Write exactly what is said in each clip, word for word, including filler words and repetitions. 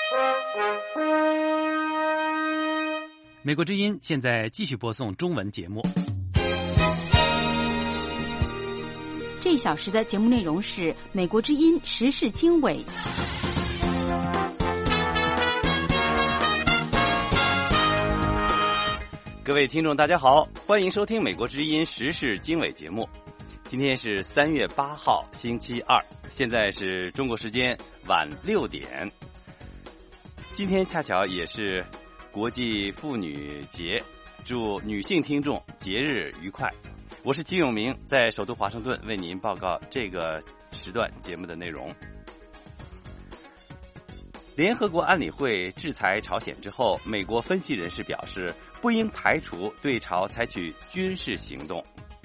美国之音现在继续播送中文节目。 这一小时的节目内容是美国之音时事经纬。 各位听众大家好，欢迎收听美国之音时事经纬节目。今天是三月八号星期二，现在是中国时间晚六点。今天恰巧也是国际妇女节，祝女性听众节日愉快。我是金永明，在首都华盛顿为您报告这个时段节目的内容。联合国安理会制裁朝鲜之后，美国分析人士表示，不应排除对朝采取军事行动。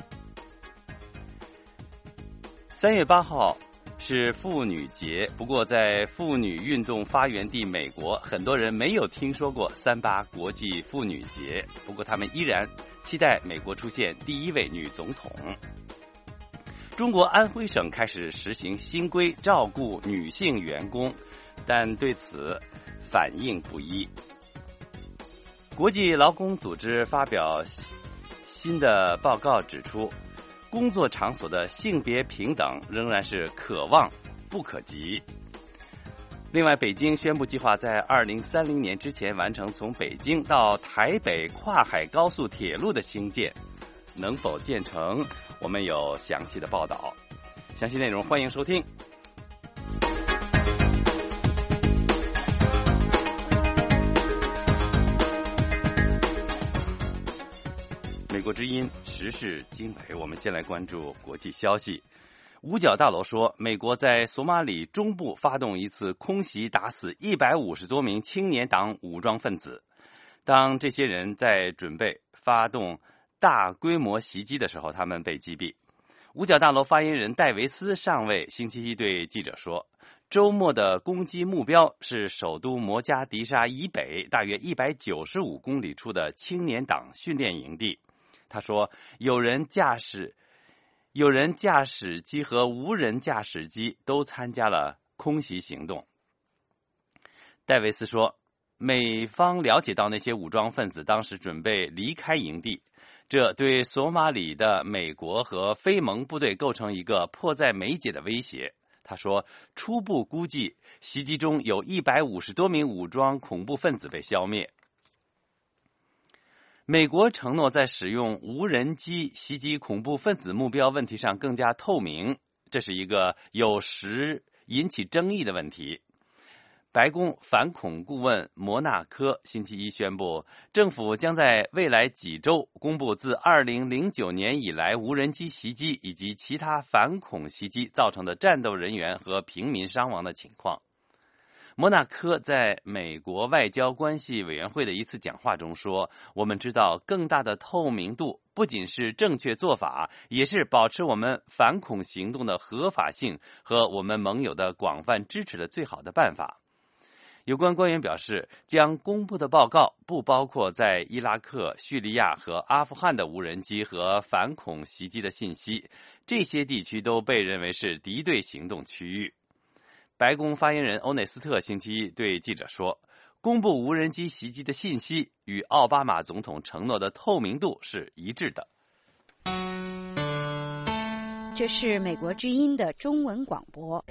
三月八号是妇女节，不过在妇女运动发源地美国，很多人没有听说过三八国际妇女节，不过他们依然期待美国出现第一位女总统。中国安徽省开始实行新规照顾女性员工，但对此反应不一。国际劳工组织发表新的报告指出，工作场所的性别平等仍然是可望不可及。另外，北京宣布计划在二零三零年之前完成从北京到台北跨海高速铁路的兴建，能否建成，我们有详细的报道。详细内容欢迎收听。美国之音时事经纬，我们先来关注国际消息。五角大楼说，美国在索马里中部发动一次空袭，打死一百五十多名青年党武装分子。当这些人在准备发动大规模袭击的时候，他们被击毙。五角大楼发言人戴维斯上尉星期一对记者说，周末的攻击目标是首都摩加迪沙以北大约一百九十五公里处的青年党训练营地。他说，有人驾驶有人驾驶机和无人驾驶机都参加了空袭行动。戴维斯说，美方了解到那些武装分子当时准备离开营地，这对索马里的美国和非盟部队构成一个迫在眉睫的威胁。他说，初步估计袭击中有一百五十多名武装恐怖分子被消灭。美国承诺在使用无人机袭击恐怖分子目标问题上更加透明，这是一个有时引起争议的问题。白宫反恐顾问摩纳科星期一宣布，政府将在未来几周公布自二零零九年以来无人机袭击以及其他反恐袭击造成的战斗人员和平民伤亡的情况。摩纳科在美国外交关系委员会的一次讲话中说，我们知道更大的透明度不仅是正确做法，也是保持我们反恐行动的合法性和我们盟友的广泛支持的最好的办法。有关官员表示，将公布的报告不包括在伊拉克、叙利亚和阿富汗的无人机和反恐袭击的信息，这些地区都被认为是敌对行动区域。白宫发言人欧内斯特星期一对记者说，公布无人机袭击的信息与奥巴马总统承诺的透明度是一致的。 这是美国之音的中文广播。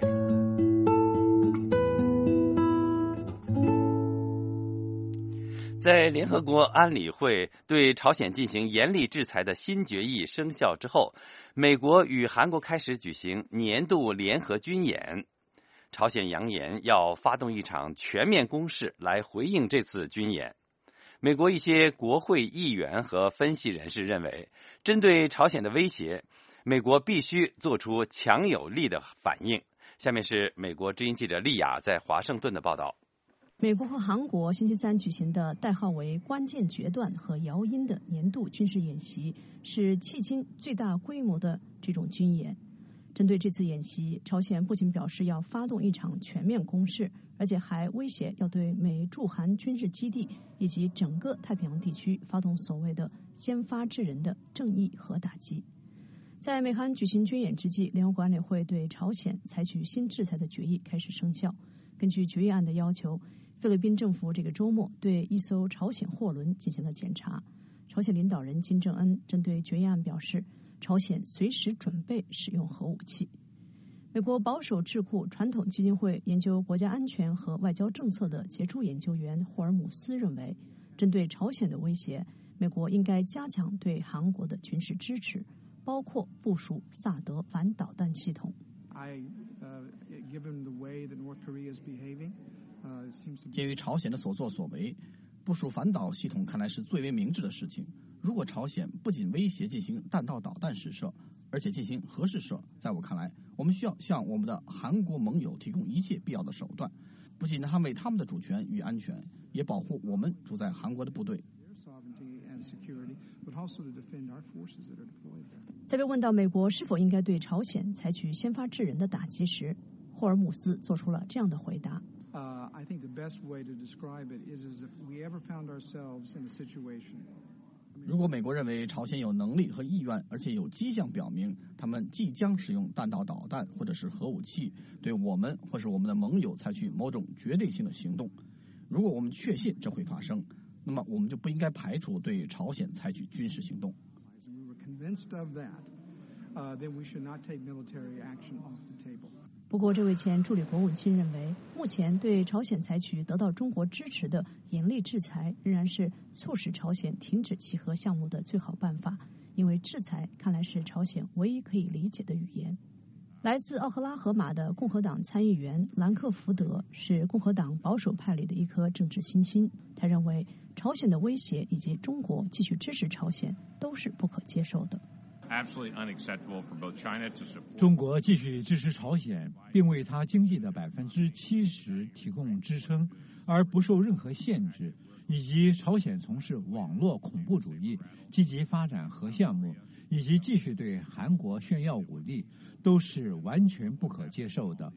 在联合国安理会对朝鲜进行严厉制裁的新决议生效之后，美国与韩国开始举行年度联合军演。朝鲜扬言要发动一场全面攻势来回应这次军演。美国一些国会议员和分析人士认为，针对朝鲜的威胁，美国必须做出强有力的反应。下面是美国之音记者丽雅在华盛顿的报道。 美国和韩国星期三举行的代号为关键决断和摇音的年度军事演习，是迄今最大规模的这种军演。针对这次演习，朝鲜不仅表示要发动一场全面攻势，而且还威胁要对美驻韩军事基地以及整个太平洋地区发动所谓的先发制人的正义核打击。在美韩举行军演之际，联合国安理会对朝鲜采取新制裁的决议开始生效。根据决议案的要求， 菲律宾政府这个周末对一艘朝鲜货轮进行了检查。朝鲜领导人金正恩针对决议案表示，朝鲜随时准备使用核武器。美国保守智库传统基金会研究国家安全和外交政策的杰出研究员霍尔姆斯认为，针对朝鲜的威胁，美国应该加强对韩国的军事支持，包括部署萨德反导弹系统。 鉴于朝鲜的所作所为，部署反导系统看来是最为明智的事情。如果朝鲜不仅威胁进行弹道导弹试射，而且进行核试射，在我看来，我们需要向我们的韩国盟友提供一切必要的手段，不仅捍卫他们的主权与安全，也保护我们住在韩国的部队。 在被问到美国是否应该对朝鲜采取先发制人的打击时，霍尔姆斯做出了这样的回答。 Uh, I think the best way to describe it is, is if we ever found ourselves in a situation. 如果美国认为朝鲜有能力和意愿，而且有迹象表明他们即将使用弹道导弹或者是核武器，对我们或是我们的盟友采取某种决定性的行动，如果我们确信这会发生，那么我们就不应该排除对朝鲜采取军事行动。 We were convinced of that, uh, then we should not take military action off the table. 不过，这位前助理国务卿认为，目前对朝鲜采取得到中国支持的严厉制裁，仍然是促使朝鲜停止其核项目的最好办法，因为制裁看来是朝鲜唯一可以理解的语言。来自奥克拉荷马的共和党参议员兰克福德是共和党保守派里的一颗政治新星，他认为朝鲜的威胁以及中国继续支持朝鲜都是不可接受的。 中国继续支持朝鲜，并为它经济的百分之七十提供支撑，而不受任何限制，以及朝鲜从事网络恐怖主义、积极发展核项目，以及继续对韩国炫耀武力，都是完全不可接受的。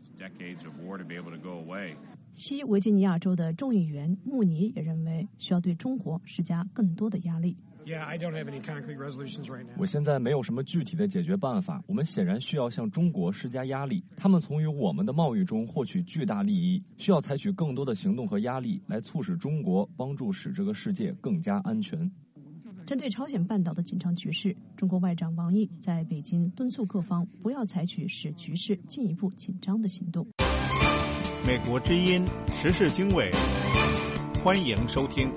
西维吉尼亚州的众议员穆尼也认为，需要对中国施加更多的压力。 我现在没有什么具体的解决办法，我们显然需要向中国施加压力，他们从与我们的贸易中获取巨大利益，需要采取更多的行动和压力来促使中国帮助使这个世界更加安全。 针对朝鲜半岛的紧张局势，中国外长王毅在北京敦促各方不要采取使局势进一步紧张的行动。 美国之音时事经纬，欢迎收听。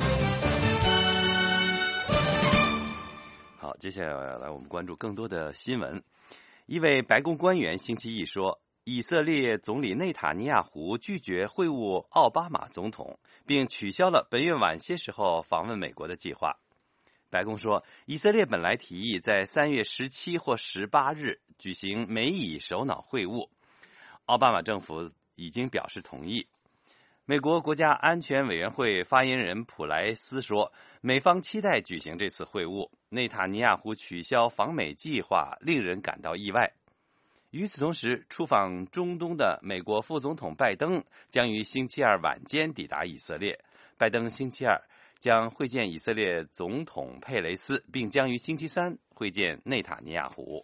好，接下来我们关注更多的新闻。一位白宫官员星期一说，以色列总理内塔尼亚胡拒绝会晤奥巴马总统，并取消了本月晚些时候访问美国的计划。白宫说，以色列本来提议在三月十七或十八日举行美以首脑会晤，奥巴马政府已经表示同意。美国国家安全委员会发言人普莱斯说，美方期待举行这次会晤，内塔尼亚胡取消访美计划令人感到意外。与此同时，出访中东的美国副总统拜登将于星期二晚间抵达以色列。拜登星期二将会见以色列总统佩雷斯，并将于星期三会见内塔尼亚胡。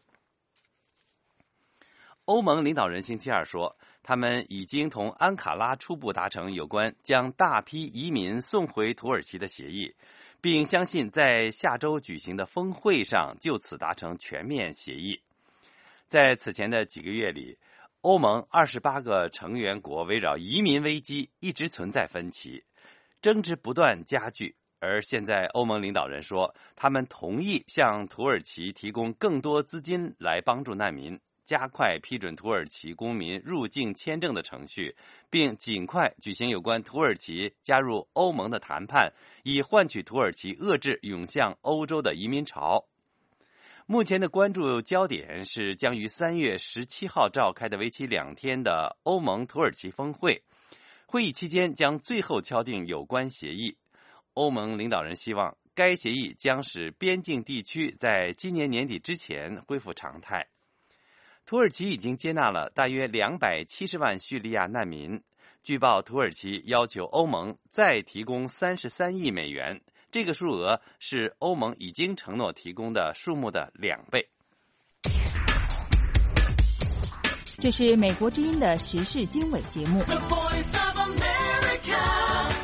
欧盟领导人星期二说，他们已经同安卡拉初步达成有关将大批移民送回土耳其的协议，并相信在下周举行的峰会上就此达成全面协议。在此前的几个月里，欧盟二十八个成员国围绕移民危机一直存在分歧，争执不断加剧。而现在欧盟领导人说，他们同意向土耳其提供更多资金来帮助难民，加快批准土耳其公民入境签证的程序，并尽快举行有关土耳其加入欧盟的谈判，以换取土耳其遏制涌向欧洲的移民潮。目前的关注焦点是将于三月十七号召开的为期两天的欧盟土耳其峰会，会议期间将最后敲定有关协议。欧盟领导人希望该协议将使边境地区在今年年底之前恢复常态。土耳其已经接纳了大约两百七十万叙利亚难民，据报土耳其要求欧盟再提供三十三亿美元，这个数额是欧盟已经承诺提供的数目的两倍。 这是美国之音的时事经纬节目。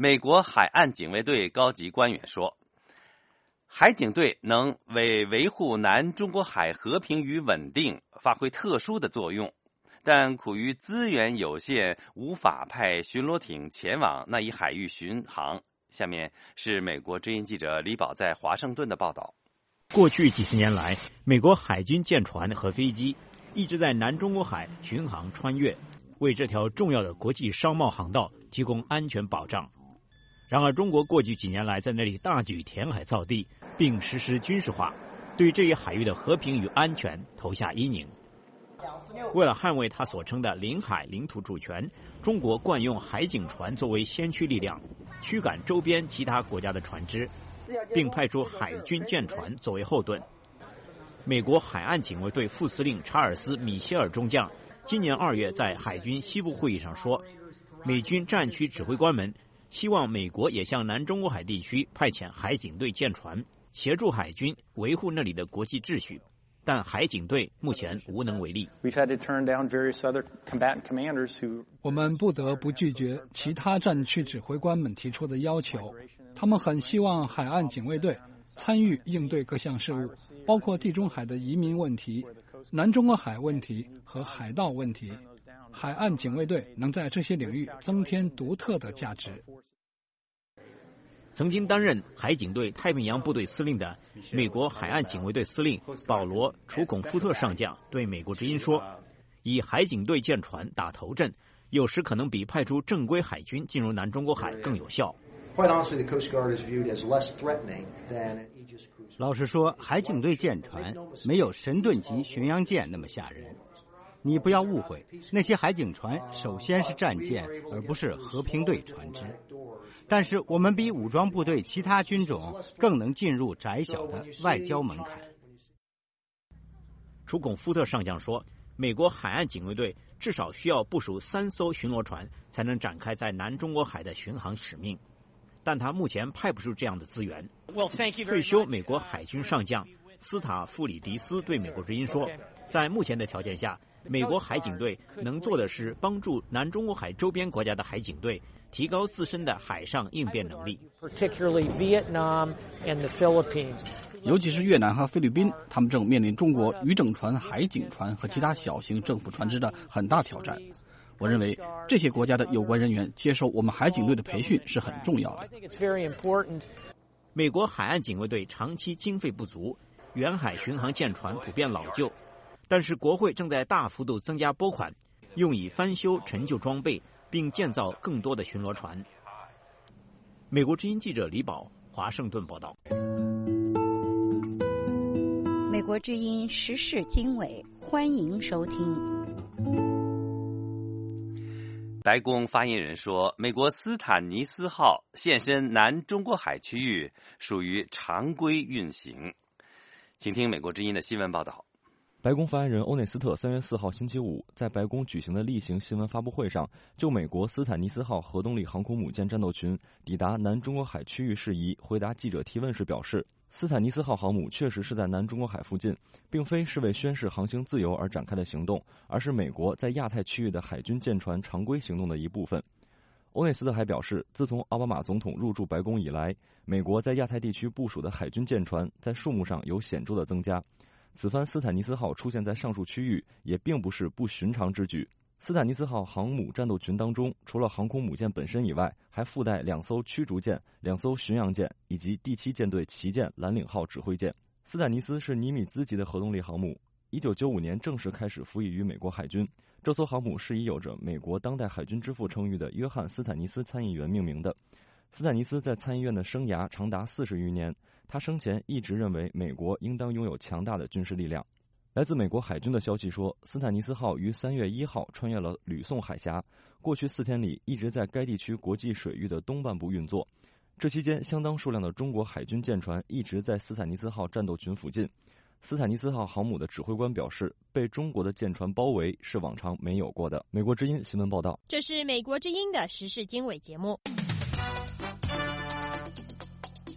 美国海岸警卫队高级官员说，海警队能为维护南中国海和平与稳定发挥特殊的作用，但苦于资源有限，无法派巡逻艇前往那一海域巡航。下面是美国之音记者李宝在华盛顿的报道。 过去几十年来，美国海军舰船和飞机一直在南中国海巡航穿越，为这条重要的国际商贸航道提供安全保障。然而，中国过去几年来在那里大举填海造地，并实施军事化，对这一海域的和平与安全投下阴影。为了捍卫他所称的领海领土主权，中国惯用海警船作为先驱力量，驱赶周边其他国家的船只，并派出海军舰船作为后盾。美国海岸警卫队副司令查尔斯·米歇尔中将今年二月在海军西部会议上说，美军战区指挥官们希望美国也向南中国海地区派遣海警队舰船，协助海军维护那里的国际秩序。但海警队目前无能为力。 我们不得不拒绝其他战区指挥官们提出的要求，他们很希望海岸警卫队参与应对各项事务，包括地中海的移民问题、南中国海问题和海盗问题。海岸警卫队能在这些领域增添独特的价值。 曾经担任海警队太平洋部队司令的美国海岸警卫队司令保罗·楚孔夫特上将对美国之音说，以海警队舰船打头阵，有时可能比派出正规海军进入南中国海更有效。 老实说，海警队舰船没有神盾级巡洋舰那么吓人。你不要误会，那些海警船首先是战舰，而不是和平队船只。但是我们比武装部队其他军种更能进入窄小的外交门槛。 楚孔夫特上将说，美国海岸警卫队至少需要部署三艘巡逻船，才能展开在南中国海的巡航使命。但他目前派不出这样的资源。退休美国海军上将斯塔夫里迪斯对美国之音说，在目前的条件下，美国海警队能做的是帮助南中国海周边国家的海警队提高自身的海上应变能力。 尤其是越南和菲律宾，他们正面临中国渔政船、海警船和其他小型政府船只的很大挑战。我认为这些国家的有关人员接受我们海警队的培训是很重要的。 美国海岸警卫队长期经费不足，远海巡航舰船普遍老旧，但是国会正在大幅度增加拨款，用以翻修陈旧装备，并建造更多的巡逻船。美国之音记者李宝，华盛顿报道。 美国之音时事经纬，欢迎收听。 白宫发言人说，美国斯坦尼斯号现身南中国海区域属于常规运行。请听美国之音的新闻报道。 白宫发言人欧内斯特三月四号星期五在白宫举行的例行新闻发布会上，就美国斯坦尼斯号核动力航空母舰战斗群抵达南中国海区域事宜回答记者提问时表示，斯坦尼斯号航母确实是在南中国海附近，并非是为宣示航行自由而展开的行动，而是美国在亚太区域的海军舰船常规行动的一部分。欧内斯特还表示，自从奥巴马总统入驻白宫以来，美国在亚太地区部署的海军舰船在数目上有显著的增加。此番斯坦尼斯号出现在上述区域也并不是不寻常之举。斯坦尼斯号航母战斗群当中，除了航空母舰本身以外，还附带两艘驱逐舰、两艘巡洋舰以及第七舰队旗舰蓝领号指挥舰。斯坦尼斯是尼米兹级的核动力航母，一九九五年正式开始服役于美国海军。这艘航母是以有着美国当代海军之父称誉的约翰·斯坦尼斯参议员命名的。斯坦尼斯在参议院的生涯长达四十余年，他生前一直认为美国应当拥有强大的军事力量。来自美国海军的消息说，斯坦尼斯号于三月一号穿越了吕宋海峡，过去四天里一直在该地区国际水域的东半部运作。这期间，相当数量的中国海军舰船一直在斯坦尼斯号战斗群附近。斯坦尼斯号航母的指挥官表示，被中国的舰船包围是往常没有过的。美国之音新闻报道。 这是美国之音的时事经纬节目。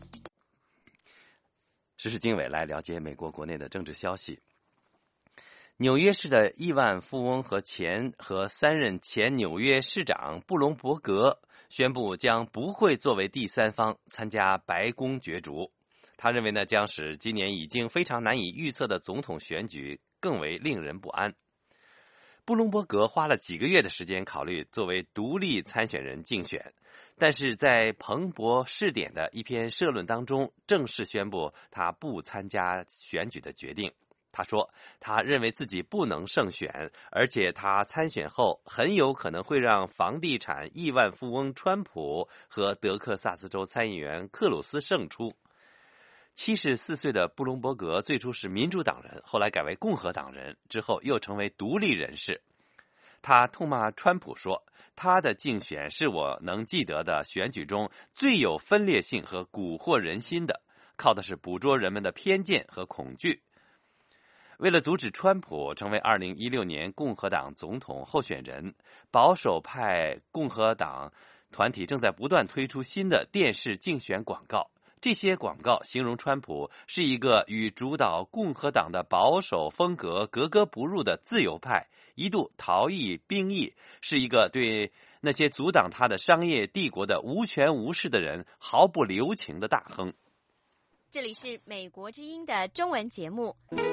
时事经纬来了解美国国内的政治消息。 纽约市的亿万富翁和前和三任前纽约市长布隆伯格宣布将不会作为第三方参加白宫角逐。他认为呢，将使今年已经非常难以预测的总统选举更为令人不安。布隆伯格花了几个月的时间考虑作为独立参选人竞选，但是在彭博试点的一篇社论当中正式宣布他不参加选举的决定。他说他认为自己不能胜选，而且他参选后很有可能会让房地产亿万富翁川普和德克萨斯州参议员克鲁斯胜出。七十四岁的布隆伯格最初是民主党人，后来改为共和党人，之后又成为独立人士。他痛骂川普说，他的竞选是我能记得的选举中最有分裂性和蛊惑人心的，靠的是捕捉人们的偏见和恐惧。为了阻止川普成为二零一六年共和党总统候选人，保守派共和党团体正在不断推出新的电视竞选广告。这些广告形容川普是一个与主导共和党的保守风格格格不入的自由派，一度逃逸兵役，是一个对那些阻挡他的商业帝国的无权无势的人毫不留情的大亨。 这里是美国之音的中文节目。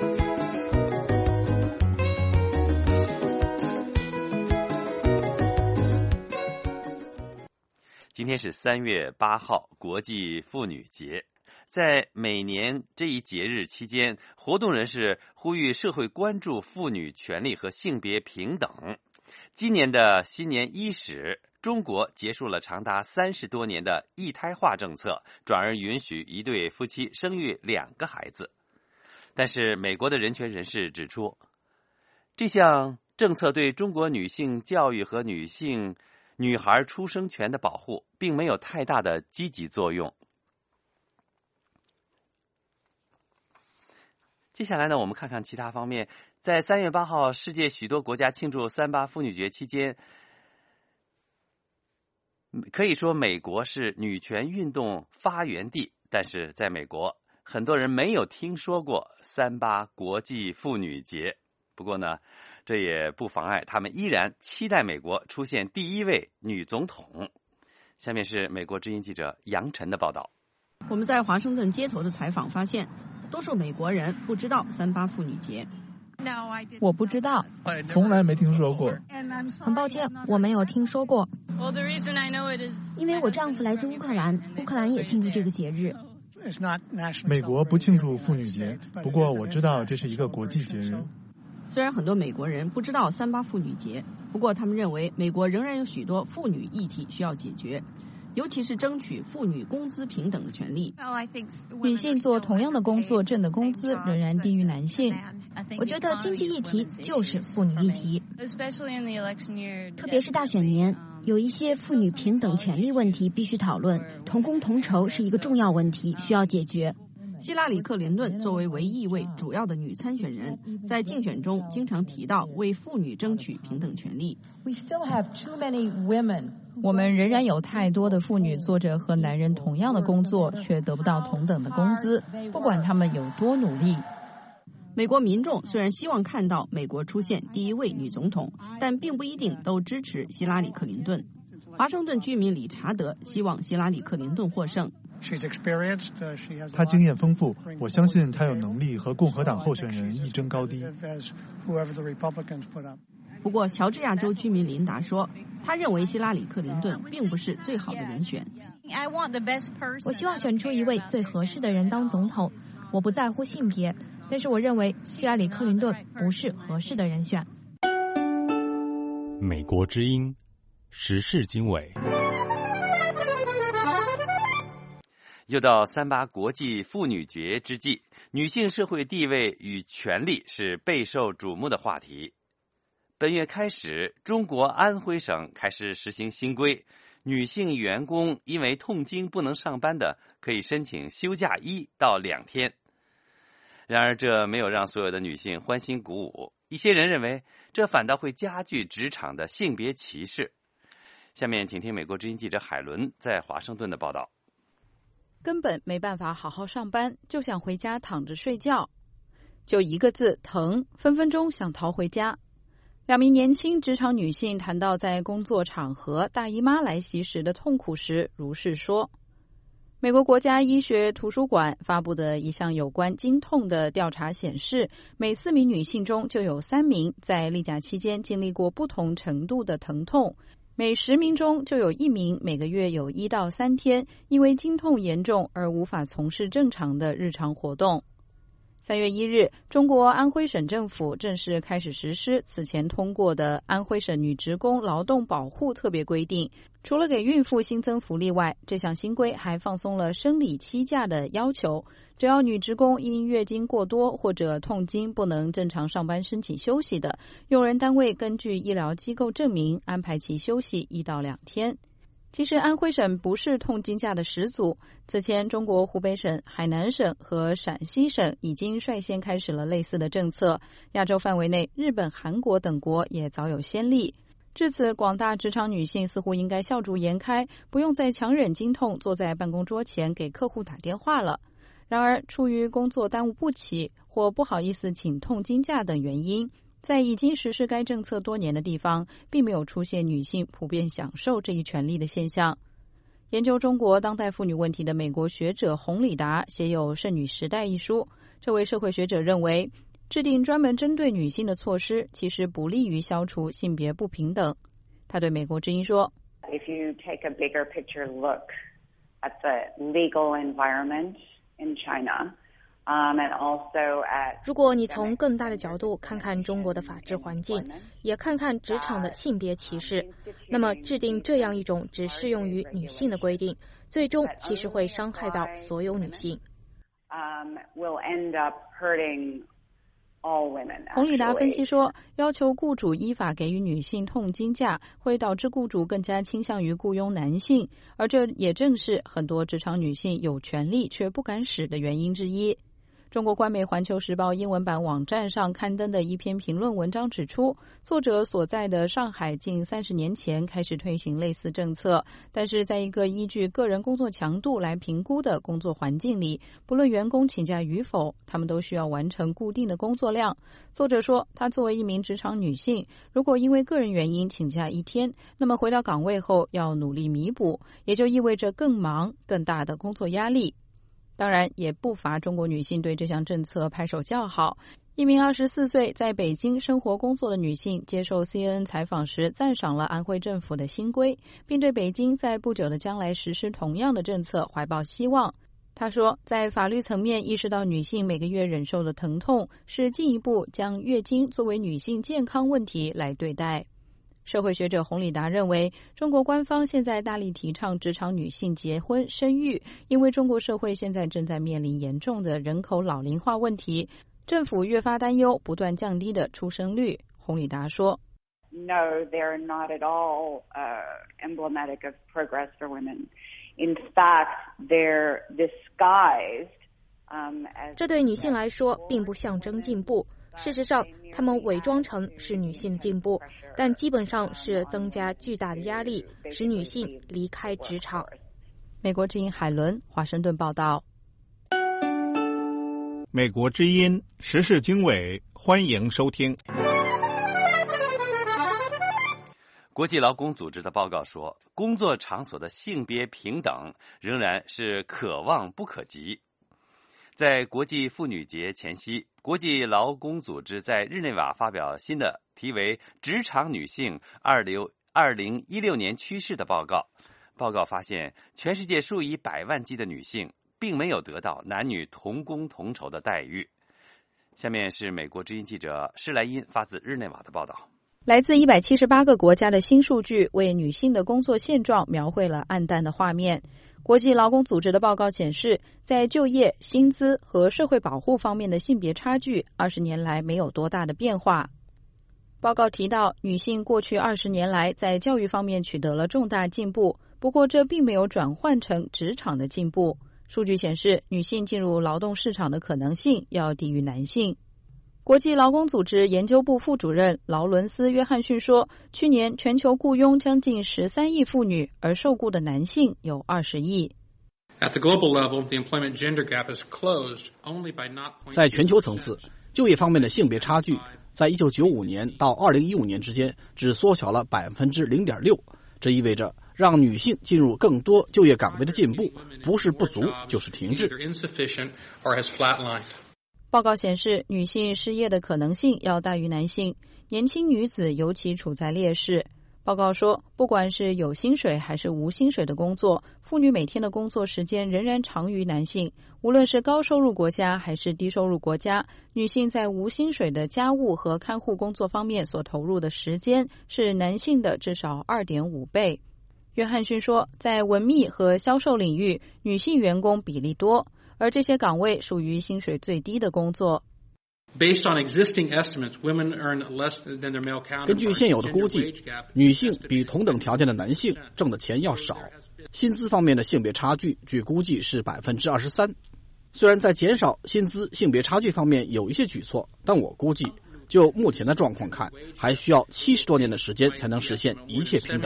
今天是三月八号，国际妇女节。在每年这一节日期间，活动人士呼吁社会关注妇女权利和性别平等。今年的新年伊始，中国结束了长达三十多年的一胎化政策，转而允许一对夫妻生育两个孩子。但是美国的人权人士指出，这项政策对中国女性教育和女性女孩出生权的保护并没有太大的积极作用。接下来呢，我们看看其他方面。在三月八号，世界许多国家庆祝三八妇女节期间，可以说美国是女权运动发源地，但是在美国，很多人没有听说过三八国际妇女节。不过呢，这也不妨碍他们依然期待美国出现第一位女总统。下面是美国之音记者杨晨的报道。 我们在华盛顿街头的采访发现，多数美国人不知道三八妇女节。 我不知道， 从来没听说过。 很抱歉，我没有听说过。因为我丈夫来自乌克兰，乌克兰也庆祝这个节日。 美国不庆祝妇女节，不过我知道这是一个国际节日。 虽然很多美国人不知道三八妇女节，不过他们认为美国仍然有许多妇女议题需要解决，尤其是争取妇女工资平等的权利。 女性做同样的工作挣的工资仍然低于男性。我觉得经济议题就是妇女议题，特别是大选年，有一些妇女平等权利问题必须讨论，同工同酬是一个重要问题，需要解决。 希拉里·克林顿作为唯一一位主要的女参选人，在竞选中经常提到为妇女争取平等权利。 我们仍然有太多的妇女做着和男人同样的工作，却得不到同等的工资，不管他们有多努力。 美国民众虽然希望看到美国出现第一位女总统，但并不一定都支持希拉里·克林顿。华盛顿居民理查德希望希拉里·克林顿获胜。 他经验丰富，我相信他有能力和共和党候选人一争高低。 不过，乔治亚州居民琳达说，他认为希拉里·克林顿并不是最好的人选。 我希望选出一位最合适的人当总统。我不在乎性别，但是我认为希拉里·克林顿不是合适的人选。 美国之音时事经纬。 又到三八国际妇女节之际，女性社会地位与权利是备受瞩目的话题。本月开始，中国安徽省开始实行新规，女性员工因为痛经不能上班的，可以申请休假一到两天。然而，这没有让所有的女性欢欣鼓舞，一些人认为这反倒会加剧职场的性别歧视。下面请听美国之音记者海伦在华盛顿的报道。 根本没办法好好上班，就想回家躺着睡觉。 就一个字疼，分分钟想逃回家。两名年轻职场女性谈到在工作场合大姨妈来袭时的痛苦时，如是说。美国国家医学图书馆发布的一项有关经痛的调查显示，每四名女性中就有三名在例假期间经历过不同程度的疼痛，每十名中就有一名每个月有一到三天因为经痛严重而无法从事正常的日常活动。三月一日，中国安徽省政府正式开始实施此前通过的安徽省女职工劳动保护特别规定。除了给孕妇新增福利外，这项新规还放松了生理期假的要求，只要女职工因月经过多或者痛经不能正常上班申请休息的，用人单位根据医疗机构证明安排其休息一到两天。其实安徽省不是痛经假的始祖，此前中国湖北省、海南省和陕西省已经率先开始了类似的政策，亚洲范围内日本、韩国等国也早有先例。至此，广大职场女性似乎应该笑逐颜开，不用再强忍经痛坐在办公桌前给客户打电话了。然而，出于工作耽误不起或不好意思请痛经假等原因，在已经实施该政策多年的地方，并没有出现女性普遍享受这一权利的现象。研究中国当代妇女问题的美国学者洪礼达写有《剩女时代》一书，这位社会学者认为，制定专门针对女性的措施其实不利于消除性别不平等。他对美国之音说 If you take a bigger picture look at the legal environment in China,Um, and also at 如果你从更大的角度看看中国的法治环境，也看看职场的性别歧视，那么制定这样一种只适用于女性的规定，最终其实会伤害到所有女性。 Um, will end up hurting all women. 洪礼达分析说，要求雇主依法给予女性痛经假，会导致雇主更加倾向于雇佣男性，而这也正是很多职场女性有权利却不敢使的原因之一。中国官媒《环球时报》英文版网站上刊登的一篇评论文章指出，作者所在的上海近三十年前开始推行类似政策，但是在一个依据个人工作强度来评估的工作环境里，不论员工请假与否，他们都需要完成固定的工作量。作者说，她作为一名职场女性，如果因为个人原因请假一天，那么回到岗位后要努力弥补，也就意味着更忙、更大的工作压力。当然，也不乏中国女性对这项政策拍手叫好。一名二十四岁在北京生活工作的女性接受 C N N 采访时，赞赏了安徽政府的新规，并对北京在不久的将来实施同样的政策怀抱希望。她说，在法律层面意识到女性每个月忍受的疼痛，是进一步将月经作为女性健康问题来对待。社会学者洪礼达认为，中国官方现在大力提倡职场女性结婚生育，因为中国社会现在正在面临严重的人口老龄化问题，政府越发担忧不断降低的出生率。洪礼达说 No, they're not at all uh, emblematic of progress for women. In fact, they're disguised um, as 这对女性来说并不象征进步，事实上她们伪装成是女性的进步，但基本上是增加巨大的压力，使女性离开职场。 美国之音海伦华盛顿报道。 美国之音时事经纬，欢迎收听。 国际劳工组织的报告说，工作场所的性别平等仍然是可望不可及。在国际妇女节前夕，国际劳工组织在日内瓦发表新的题为《职场女性二零一六年趋势》的报告。报告发现，全世界数以百万计的女性并没有得到男女同工同酬的待遇。下面是美国之音记者施莱因发自日内瓦的报道。 来自一百七十八个国家的新数据为女性的工作现状描绘了暗淡的画面。国际劳工组织的报告显示，在就业、薪资和社会保护方面的性别差距二十年来没有多大的变化。报告提到，女性过去二十年来在教育方面取得了重大进步，不过这并没有转换成职场的进步。数据显示，女性进入劳动市场的可能性要低于男性。国际劳工组织研究部副主任劳伦斯·约翰逊说，去年全球雇佣将近十三亿妇女，而受雇的男性有二十亿。 在全球层次， 就业方面的性别差距在一九九五年到二零一五年之间只缩小了百分之零点六，这意味着让女性进入更多就业岗位的进步不是不足就是停滞。 报告显示，女性失业的可能性要大于男性，年轻女子尤其处在劣势。报告说，不管是有薪水还是无薪水的工作，妇女每天的工作时间仍然长于男性。无论是高收入国家还是低收入国家，女性在无薪水的家务和看护工作方面所投入的时间是男性的至少 二点五倍。约翰逊说，在文秘和销售领域，女性员工比例多，而这些岗位属于薪水最低的工作。 根据现有的估计，女性比同等条件的男性挣的钱要少。薪资方面的性别差距据估计是百分之二十三。虽然在减少薪资性别差距方面有一些举措，但我估计就目前的状况看，还需要七十多年的时间才能实现一切平等。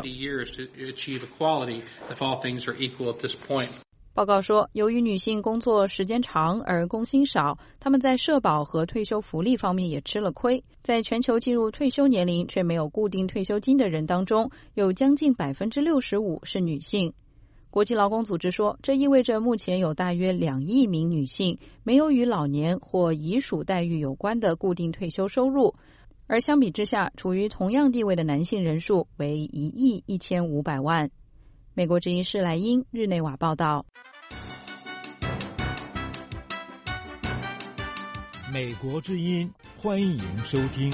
报告说，由于女性工作时间长而工薪少，她们在社保和退休福利方面也吃了亏。在全球进入退休年龄却没有固定退休金的人当中，有将近 百分之六十五 是女性。国际劳工组织说，这意味着目前有大约两亿名女性没有与老年或遗属待遇有关的固定退休收入，而相比之下，处于同样地位的男性人数为一亿一千五百万。美国之音施莱因日内瓦报道。 美国之音，欢迎收听。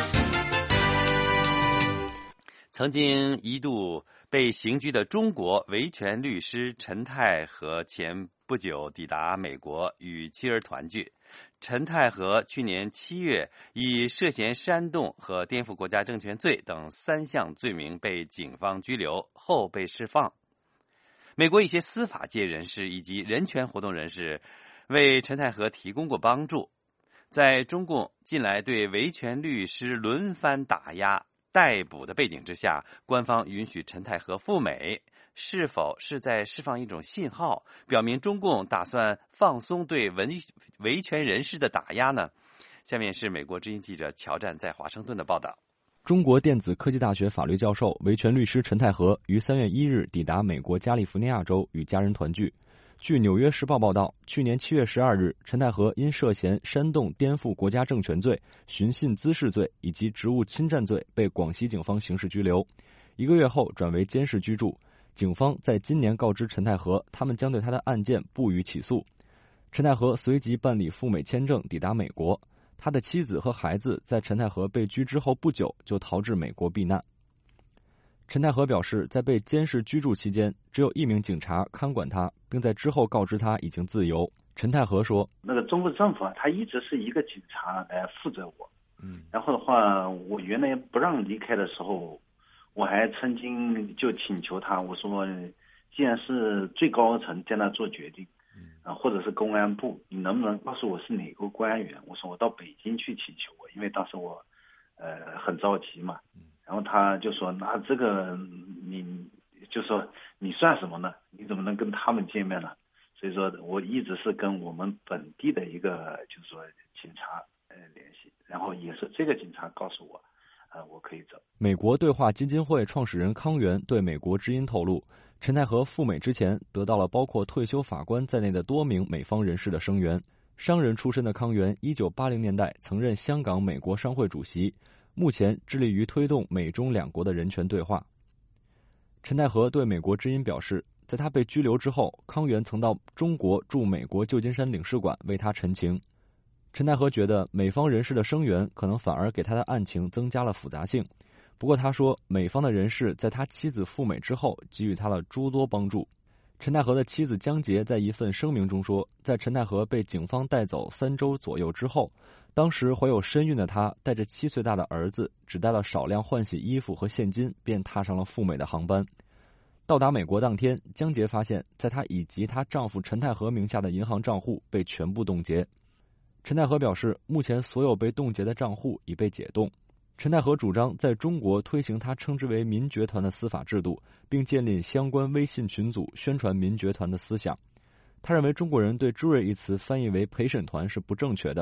曾经一度被刑拘的中国维权律师陈太和前不久抵达美国与妻儿团聚。陈太和去年七月以涉嫌煽动和颠覆国家政权罪等三项罪名被警方拘留后被释放。美国一些司法界人士以及人权活动人士为陈太和提供过帮助。在中共近来对维权律师轮番打压逮捕的背景之下，官方允许陈太和赴美，是否是在释放一种信号，表明中共打算放松对维权人士的打压呢？下面是美国之音记者乔战在华盛顿的报道。 中国电子科技大学法律教授、维权律师陈太和于三月一日抵达美国加利福尼亚州与家人团聚。据《纽约时报》报道，去年七月十二日，陈太和因涉嫌煽动颠覆国家政权罪、寻衅滋事罪以及职务侵占罪被广西警方刑事拘留。一个月后转为监视居住。警方在今年告知陈太和，他们将对他的案件不予起诉。陈太和随即办理赴美签证抵达美国。他的妻子和孩子在陈太和被拘之后不久就逃至美国避难。陈太和表示，在被监视居住期间，只有一名警察看管他，并在之后告知他已经自由。陈太和说：“ 那个中国政府啊，他一直是一个警察来负责我。嗯，然后的话，我原来不让离开的时候，我还曾经就请求他，我说，既然是最高层在那做决定，啊，或者是公安部，你能不能告诉我是哪个官员？我说我到北京去请求我，因为当时我，呃，很着急嘛。”然后他就说：“那这个你就说你算什么呢？你怎么能跟他们见面呢？”所以说我一直是跟我们本地的一个就是说警察呃联系，然后也是这个警察告诉我，呃我可以走。 美国对话基金会创始人康源对美国之音透露，陈太和赴美之前得到了包括退休法官在内的多名美方人士的声援。商人出身的康源，一九八零年代曾任香港美国商会主席。目前致力于推动美中两国的人权对话。陈太和对美国之音表示，在他被拘留之后，康源曾到中国驻美国旧金山领事馆为他陈情。陈太和觉得美方人士的声援可能反而给他的案情增加了复杂性。不过他说，美方的人士在他妻子赴美之后给予他了诸多帮助。陈太和的妻子江杰在一份声明中说，在陈太和被警方带走三周左右之后，当时怀有身孕的他带着七岁大的儿子，只带了少量换洗衣服和现金，便踏上了赴美的航班。到达美国当天，江杰发现在她以及她丈夫陈太和名下的银行账户被全部冻结。陈太和表示，目前所有被冻结的账户已被解冻。陈太和主张在中国推行他称之为民爵团的司法制度，并建立相关微信群组，宣传民爵团的思想。他认为中国人对朱瑞一词翻译为陪审团是不正确的。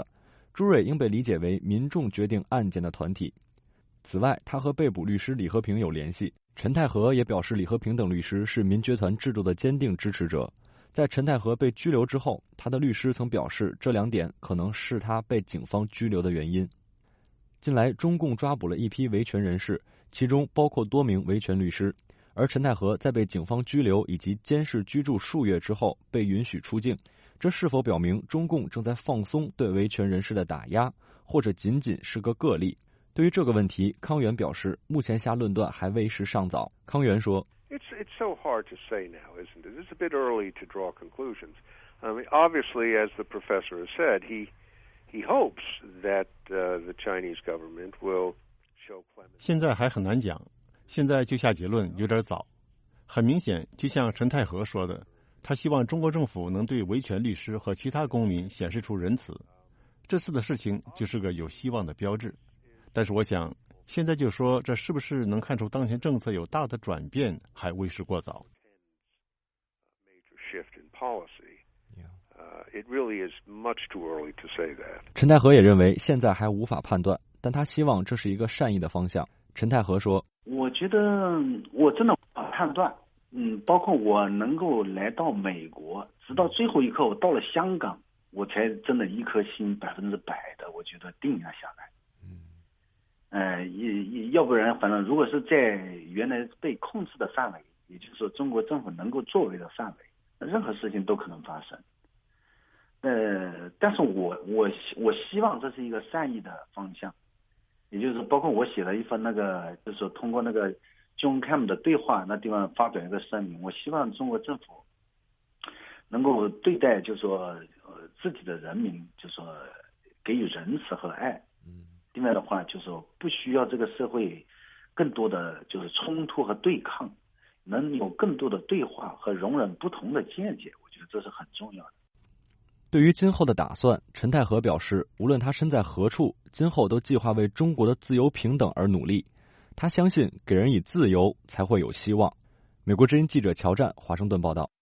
朱瑞应被理解为民众决定案件的团体。此外，他和被捕律师李和平有联系。陈太和也表示，李和平等律师是民决团制度的坚定支持者。在陈太和被拘留之后，他的律师曾表示，这两点可能是他被警方拘留的原因。近来，中共抓捕了一批维权人士，其中包括多名维权律师。而陈太和在被警方拘留以及监视居住数月之后被允许出境，这是否表明中共正在放松对维权人士的打压，或者仅仅是个个例？对于这个问题，康源表示，目前下论断还为时尚早。康源说 It's, it's so hard to say now, isn't it? It's a bit early to draw conclusions. I mean, obviously, as the professor has said, he, he hopes that uh, the Chinese government will show clemency. 现在还很难讲，现在就下结论有点早。很明显，就像陈太和说的，他希望中国政府能对维权律师和其他公民显示出仁慈。这次的事情就是个有希望的标志。但是我想，现在就说这是不是能看出当前政策有大的转变，还为时过早。 陈太和也认为现在还无法判断，但他希望这是一个善意的方向。陈太和说：“ 我觉得我真的无法判断，嗯，包括我能够来到美国，直到最后一刻，我到了香港，我才真的一颗心百分之百的，我觉得定下下来。”呃，也要不然，反正如果是在原来被控制的范围，也就是说中国政府能够作为的范围，任何事情都可能发生。呃，但是我我我希望这是一个善意的方向，也就是包括我写了一份那个，就是说通过那个 John Cam 的对话那地方发表一个声明，我希望中国政府能够对待，就是说呃自己的人民，就是说给予仁慈和爱。另外的话，就是说不需要这个社会更多的就是冲突和对抗，能有更多的对话和容忍不同的见解，我觉得这是很重要的。 对于今后的打算，陈太和表示，无论他身在何处，今后都计划为中国的自由平等而努力。他相信，给人以自由，才会有希望。美国之音记者乔战，华盛顿报道。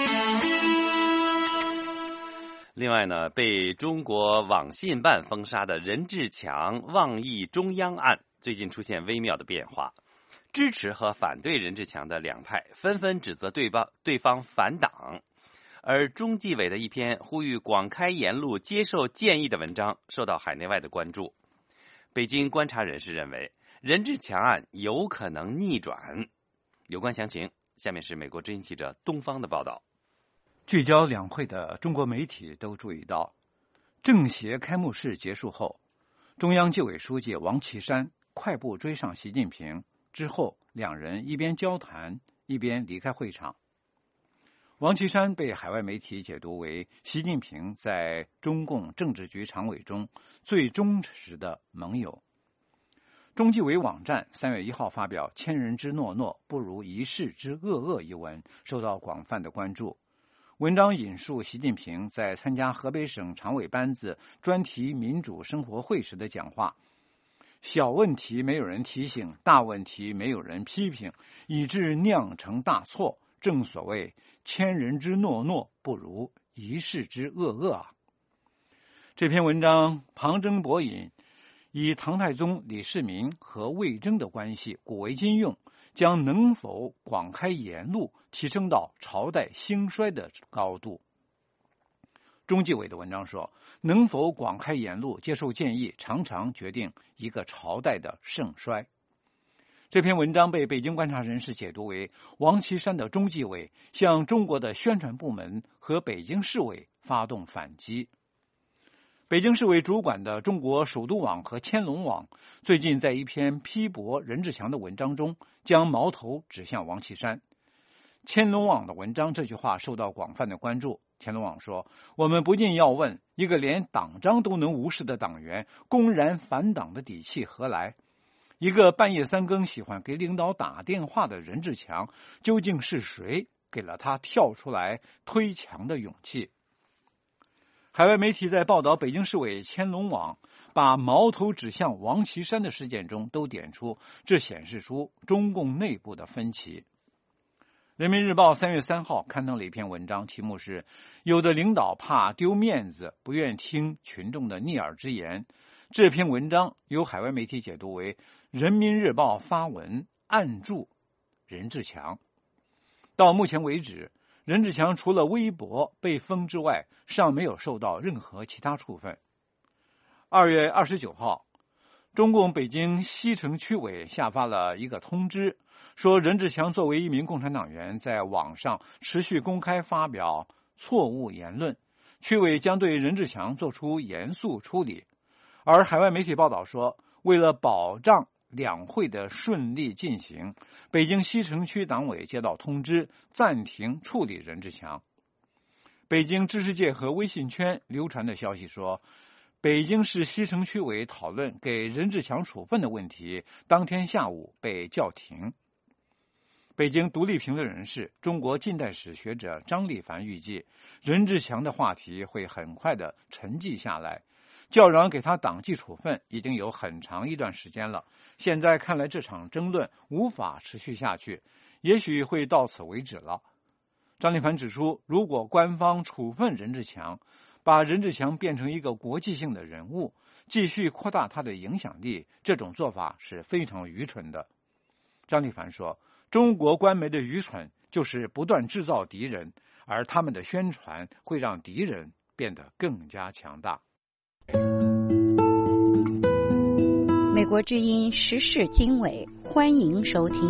另外呢，被中国网信办封杀的任志强妄议中央案最近出现微妙的变化，支持和反对任志强的两派纷纷指责对方对方反党，而中纪委的一篇呼吁广开言路、接受建议的文章受到海内外的关注。北京观察人士认为，任志强案有可能逆转。有关详情，下面是美国之音记者东方的报道。 聚焦两会的中国媒体都注意到，政协开幕式结束后，中央纪委书记王岐山快步追上习近平，之后两人一边交谈一边离开会场。王岐山被海外媒体解读为习近平在中共政治局常委中最忠实的盟友。中纪委网站三月一号发表“千人之诺诺，不如一世之恶恶”一文，受到广泛的关注。文章引述习近平在参加河北省常委班子专题民主生活会时的讲话：小问题没有人提醒，大问题没有人批评，以致酿成大错。正所谓千人之诺诺，不如一世之恶恶啊！这篇文章旁征博引，以唐太宗李世民和魏征的关系古为今用，将能否广开言路提升到朝代兴衰的高度。中纪委的文章说，能否广开言路、接受建议，常常决定一个朝代的盛衰。这篇文章被北京观察人士解读为王岐山的中纪委向中国的宣传部门和北京市委发动反击。北京市委主管的中国首都网和千龙网最近在一篇批驳任志强的文章中，将矛头指向王岐山。千龙网的文章这句话受到广泛的关注。千龙网说，我们不禁要问，一个连党章都能无视的党员，公然反党的底气何来？一个半夜三更喜欢给领导打电话的任志强，究竟是谁给了他跳出来推墙的勇气？海外媒体在报道北京市委千龙网把矛头指向王岐山的事件中，都点出这显示出中共内部的分歧。 人民日报三月三号刊登了一篇文章，题目是“有的领导怕丢面子，不愿听群众的逆耳之言”。这篇文章由海外媒体解读为人民日报发文暗助任志强。到目前为止，任志强除了微博被封之外，尚没有受到任何其他处分。二月二十九号，中共北京西城区委下发了一个通知，说任志强作为一名共产党员，在网上持续公开发表错误言论，区委将对任志强做出严肃处理。而海外媒体报道说，为了保障两会的顺利进行，北京西城区党委接到通知，暂停处理任志强。北京知识界和微信圈流传的消息说，北京市西城区委讨论给任志强处分的问题，当天下午被叫停。北京独立评论人士、中国近代史学者张立凡预计，任志强的话题会很快的沉寂下来。叫嚷给他党纪处分已经有很长一段时间了，现在看来这场争论无法持续下去，也许会到此为止了。张立凡指出，如果官方处分任志强，把任志强变成一个国际性的人物，继续扩大他的影响力，这种做法是非常愚蠢的。张立凡说，中国官媒的愚蠢就是不断制造敌人，而他们的宣传会让敌人变得更加强大。 美国之音时事经纬，欢迎收听。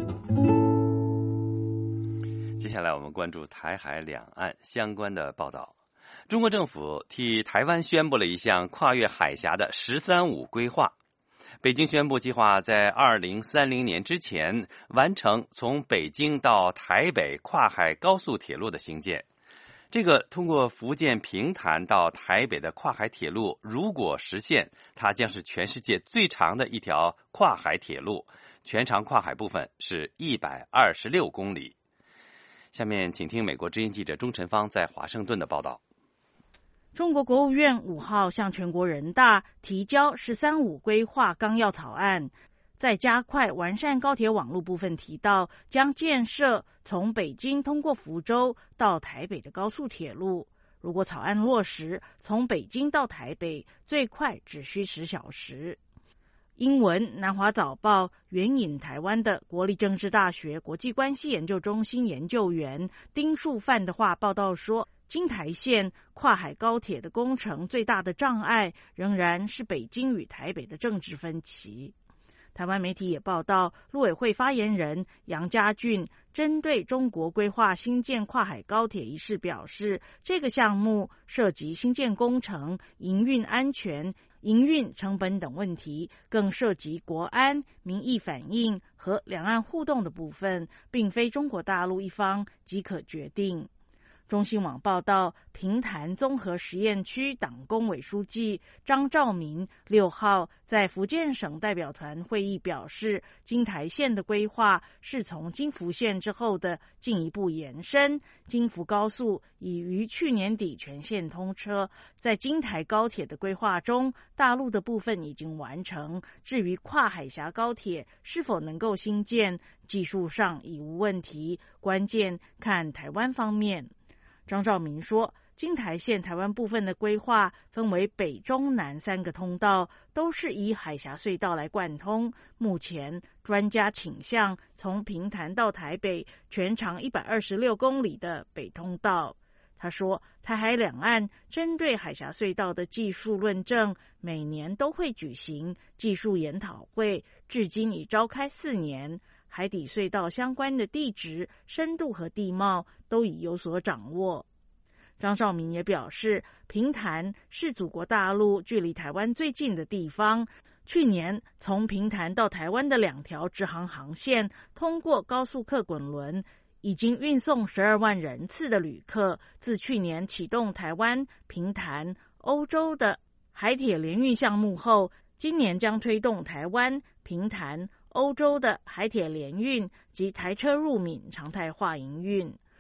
接下来我们关注台海两岸相关的报道。中国政府替台湾宣布了一项跨越海峡的十三五规划。北京宣布计划在二零三零年之前完成从北京到台北跨海高速铁路的兴建。这个通过福建平潭到台北的跨海铁路，如果实现，它将是全世界最长的一条跨海铁路，全长跨海部分是一百二十六公里。下面请听美国之音记者钟晨芳在华盛顿的报道。 中国国务院五号向全国人大提交“十三五”规划纲要草案，在加快完善高铁网络部分提到，将建设从北京通过福州到台北的高速铁路。如果草案落实，从北京到台北最快只需十小时。英文南华早报援引台湾的国立政治大学国际关系研究中心研究员丁树范的话报道说，京台线跨海高铁的工程最大的障碍仍然是北京与台北的政治分歧。台湾媒体也报道，陆委会发言人杨家俊针对中国规划新建跨海高铁一事表示，这个项目涉及新建工程、营运安全、营运成本等问题，更涉及国安、民意反应和两岸互动的部分，并非中国大陆一方即可决定。中新网报道，平潭综合实验区党工委书记张兆民六号在福建省代表团会议表示，京台线的规划是从金福线之后的进一步延伸。金福高速已于去年底全线通车，在京台高铁的规划中，大陆的部分已经完成。至于跨海峡高铁是否能够兴建，技术上已无问题，关键看台湾方面。张兆民说，京台线台湾部分的规划分为北中南三个通道，都是以海峡隧道来贯通。目前专家倾向从平潭到台北全长一百二十六公里的北通道。他说，台海两岸针对海峡隧道的技术论证每年都会举行技术研讨会，至今已召开四年。海底隧道相关的地质、深度和地貌都已有所掌握。张兆民也表示，平潭是祖国大陆距离台湾最近的地方。去年从平潭到台湾的两条直航航线通过高速客滚轮，已经运送十二万人次的旅客。自去年启动台湾、平潭、欧洲的海铁联运项目后，今年将推动台湾、平潭、欧洲的海铁联运及台车入闽常态化营运。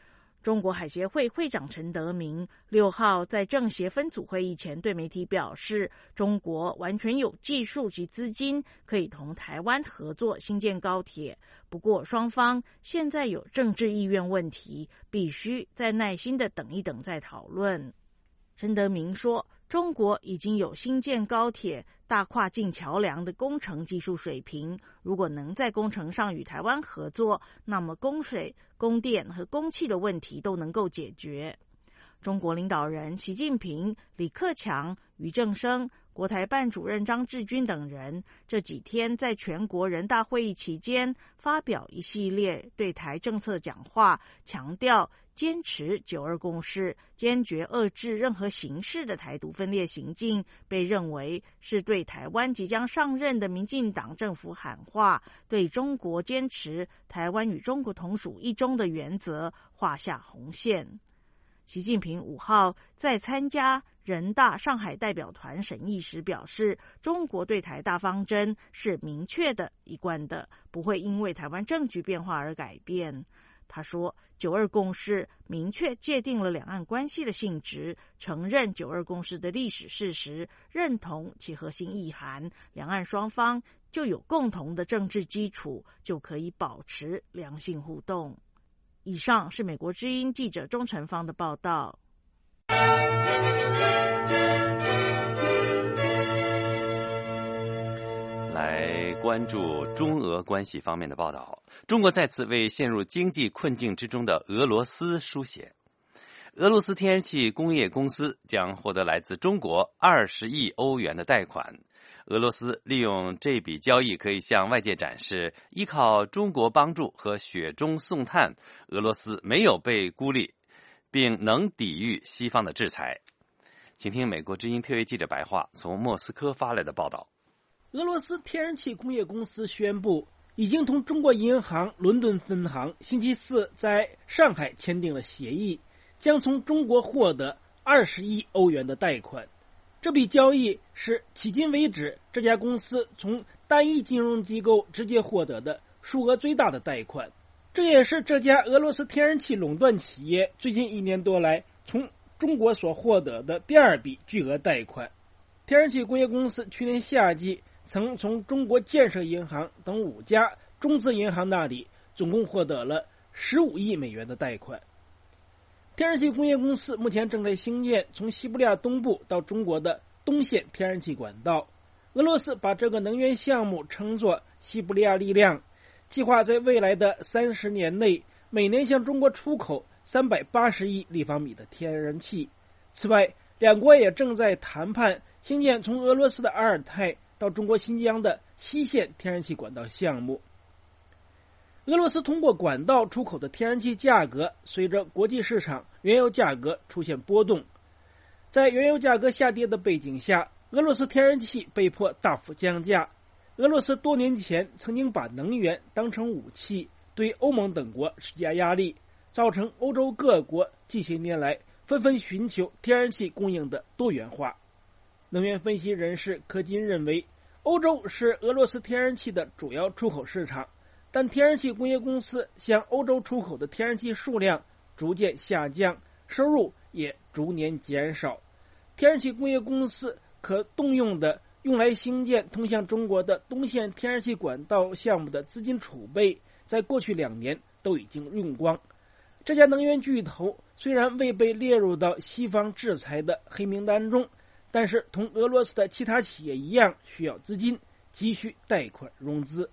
中国海协会会长陈德明六号在政协分组会议前对媒体表示，中国完全有技术及资金可以同台湾合作兴建高铁，不过双方现在有政治意愿问题，必须再耐心的等一等再讨论。陈德明说，中国已经有兴建高铁、大跨境桥梁的工程技术水平，如果能在工程上与台湾合作，那么供水、供电和供气的问题都能够解决。中国领导人习近平、李克强、俞正声、国台办主任张志军等人这几天在全国人大会议期间发表一系列对台政策讲话，强调坚持九二共识，坚决遏制任何形式的台独分裂行径，被认为是对台湾即将上任的民进党政府喊话，对中国坚持台湾与中国同属一中的原则画下红线。习近平五号在参加人大上海代表团审议时表示，中国对台大方针是明确的、一贯的，不会因为台湾政局变化而改变。他说，九二共识明确界定了两岸关系的性质，承认九二共识的历史事实，认同其核心意涵，两岸双方就有共同的政治基础，就可以保持良性互动。以上是美国之音记者钟成芳的报道。 来关注中俄关系方面的报道。中国再次为陷入经济困境之中的俄罗斯书写。俄罗斯天然气工业公司将获得来自中国二十亿欧元的贷款。俄罗斯利用这笔交易可以向外界展示，依靠中国帮助和雪中送炭，俄罗斯没有被孤立，并能抵御西方的制裁。请听美国之音特约记者白桦从莫斯科发来的报道。 俄罗斯天然气工业公司宣布，已经同中国银行伦敦分行星期四在上海签订了协议，将从中国获得二十亿欧元的贷款。这笔交易是迄今为止这家公司从单一金融机构直接获得的数额最大的贷款，这也是这家俄罗斯天然气垄断企业最近一年多来从中国所获得的第二笔巨额贷款。天然气工业公司去年夏季曾从中国建设银行等五家中资银行那里总共获得了十五亿美元的贷款。天然气工业公司目前正在兴建从西伯利亚东部到中国的东线天然气管道。俄罗斯把这个能源项目称作西伯利亚力量，计划在未来的三十年内每年向中国出口三百八十亿立方米的天然气。此外，两国也正在谈判兴建从俄罗斯的阿尔泰到中国新疆的西线天然气管道项目。俄罗斯通过管道出口的天然气价格随着国际市场原油价格出现波动。在原油价格下跌的背景下，俄罗斯天然气被迫大幅降价。俄罗斯多年前曾经把能源当成武器，对欧盟等国施加压力，造成欧洲各国近些年来纷纷寻求天然气供应的多元化。能源分析人士柯金认为，欧洲是俄罗斯天然气的主要出口市场，但天然气工业公司向欧洲出口的天然气数量逐渐下降，收入也逐年减少。天然气工业公司可动用的用来兴建通向中国的东线天然气管道项目的资金储备，在过去两年都已经用光。这家能源巨头虽然未被列入到西方制裁的黑名单中，但是同俄罗斯的其他企业一样，需要资金，急需贷款融资。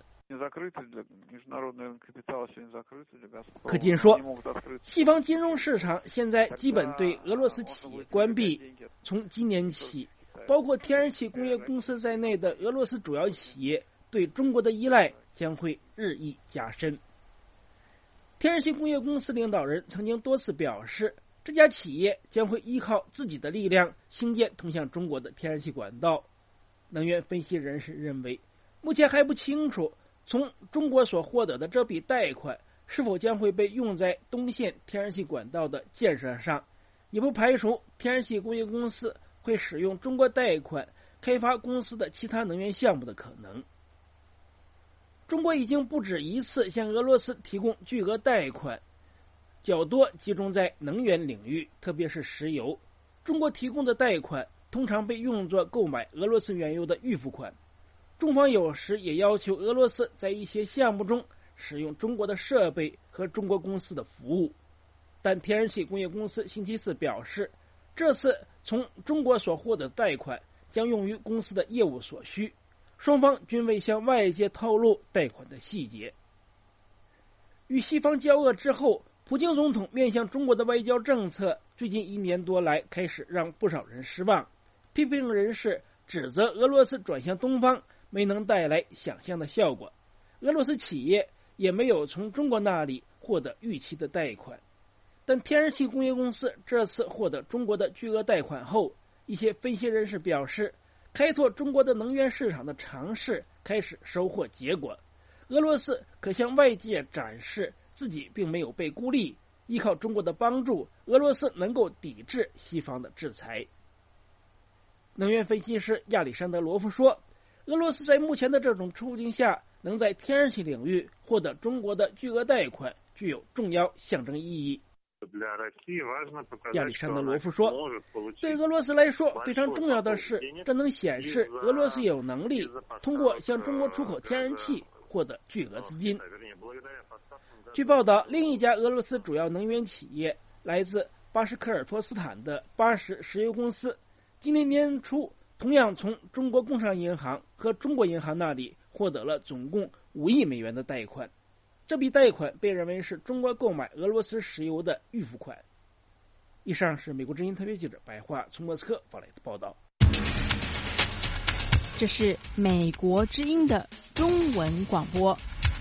柯金说，西方金融市场现在基本对俄罗斯企业关闭，从今年起，包括天然气工业公司在内的俄罗斯主要企业对中国的依赖将会日益加深。天然气工业公司领导人曾经多次表示，这家企业将会依靠自己的力量兴建通向中国的天然气管道。能源分析人士认为，目前还不清楚从中国所获得的这笔贷款是否将会被用在东线天然气管道的建设上，也不排除天然气工业公司会使用中国贷款开发公司的其他能源项目的可能。中国已经不止一次向俄罗斯提供巨额贷款， 较多集中在能源领域，特别是石油。中国提供的贷款通常被用作购买俄罗斯原油的预付款。中方有时也要求俄罗斯在一些项目中使用中国的设备和中国公司的服务。但天然气工业公司星期四表示，这次从中国所获得的贷款将用于公司的业务所需，双方均未向外界透露贷款的细节。与西方交恶之后，普京总统面向中国的外交政策最近一年多来开始让不少人失望。批评人士指责俄罗斯转向东方没能带来想象的效果，俄罗斯企业也没有从中国那里获得预期的贷款。但天然气工业公司这次获得中国的巨额贷款后，一些分析人士表示，开拓中国的能源市场的尝试开始收获结果，俄罗斯可向外界展示自己并没有被孤立，依靠中国的帮助，俄罗斯能够抵制西方的制裁。能源分析师亚历山德罗夫说，俄罗斯在目前的这种处境下能在天然气领域获得中国的巨额贷款，具有重要象征意义。亚历山德罗夫说，对俄罗斯来说非常重要的是，这能显示俄罗斯有能力通过向中国出口天然气获得巨额资金。据报道，另一家俄罗斯主要能源企业来自巴什科尔托斯坦的巴什石油公司，今年年初同样从中国工商银行和中国银行那里获得了总共五亿美元的贷款。这笔贷款被认为是中国购买俄罗斯石油的预付款。以上是美国之音特别记者白桦从莫斯科发来的报道。 这是美国之音的中文广播。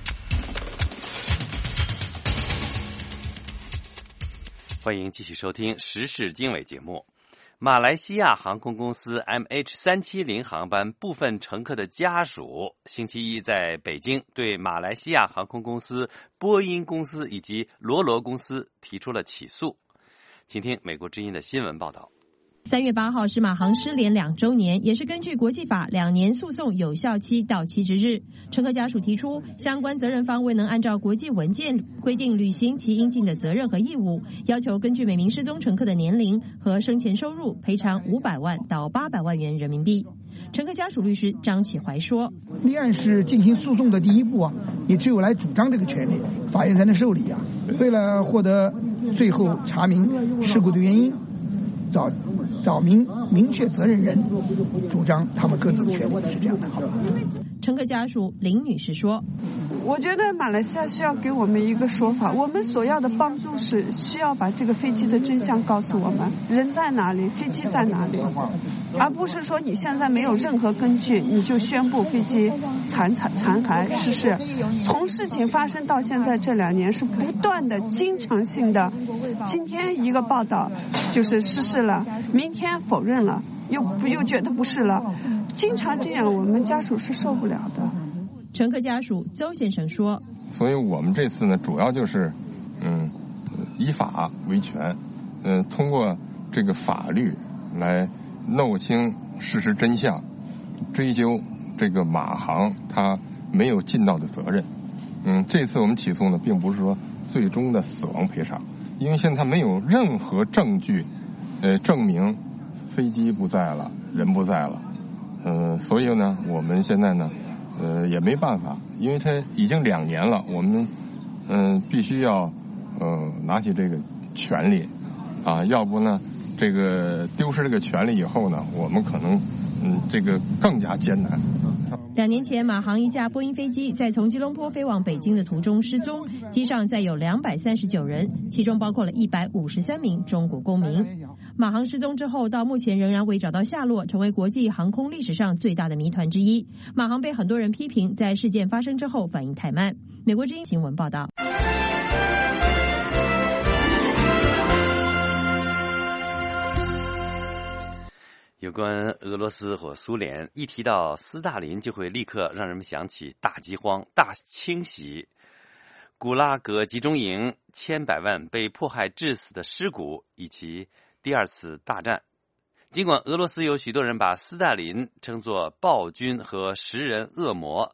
欢迎继续收听时事经纬节目。马来西亚航空公司 M H 三七零 航班部分乘客的家属星期一在北京对马来西亚航空公司、波音公司以及罗罗公司提出了起诉。请听美国之音的新闻报道。 三月八号是马航失联两周年，也是根据国际法两年诉讼有效期到期之日。乘客家属提出，相关责任方未能按照国际文件规定履行其应尽的责任和义务，要求根据每名失踪乘客的年龄和生前收入赔偿五百万到八百万元人民币。乘客家属律师张启怀说， 立案是进行诉讼的第一步啊，你只有来主张这个权利，法院才能受理啊。为了获得最后查明事故的原因，找找明明确责任人，主张他们各自的权利，是这样的，好吧？ 乘客家属林女士说， 我觉得马来西亚需要给我们一个说法，我们所要的帮助是需要把这个飞机的真相告诉我们，人在哪里，飞机在哪里，而不是说你现在没有任何根据你就宣布飞机残残残骸失事。从事情发生到现在这两年是不断的经常性的，今天一个报道就是失事了，明天否认了，又又觉得不是了，经常这样，我们家属是受不了的。 乘客家属邹先生说， 所以我们这次呢，主要就是嗯依法维权，嗯通过这个法律来弄清事实真相，追究这个马航他没有尽到的责任。嗯这次我们起诉呢，并不是说最终的死亡赔偿，因为现在他没有任何证据呃证明飞机不在了，人不在了。嗯、呃、所以呢，我们现在呢呃，也没办法，因为他已经两年了，我们嗯、呃、必须要呃拿起这个权利啊，要不呢这个丢失这个权利以后呢，我们可能嗯这个更加艰难。 两年前，马航一架波音飞机在从吉隆坡飞往北京的途中失踪，机上载有两百三十九人，其中包括了一百五十三名中国公民。马航失踪之后，到目前仍然未找到下落，成为国际航空历史上最大的谜团之一。马航被很多人批评在事件发生之后反应太慢。美国之音新闻报道。 有关俄罗斯或苏联，一提到斯大林就会立刻让人们想起大饥荒、大清洗、古拉格集中营、千百万被迫害致死的尸骨以及第二次大战。尽管俄罗斯有许多人把斯大林称作暴君和食人恶魔，